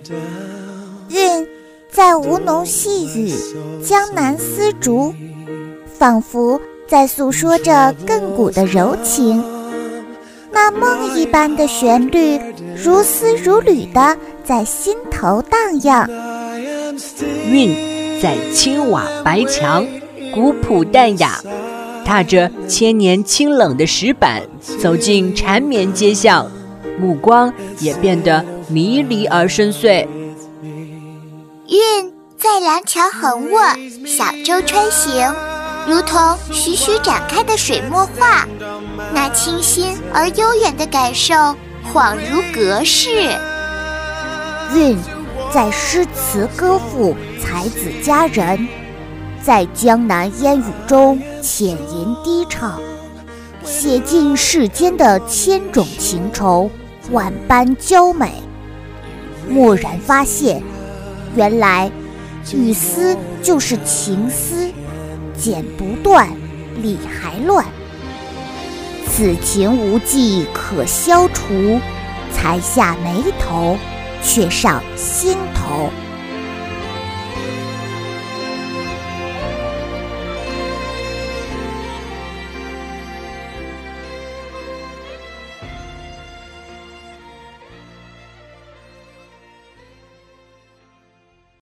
韵在吴侬细语，江南丝竹，仿佛在诉说着亘古的柔情。那梦一般的旋律，如丝如缕地在心头荡漾。 韵在青瓦白墙，古朴淡雅，踏着千年清冷的石板，走进缠绵街巷，目光也变得迷离而深邃。 韵在廊桥横卧，小舟穿行，如同徐徐展开的水墨画，那清新而悠远的感受恍如隔世。 韵在诗词歌赋，才子佳人，在江南烟雨中浅吟低唱，写尽世间的千种情愁，万般娇美。蓦然发现，原来语丝就是情丝，剪不断，理还乱。此情无计可消除，才下眉头，却上心头。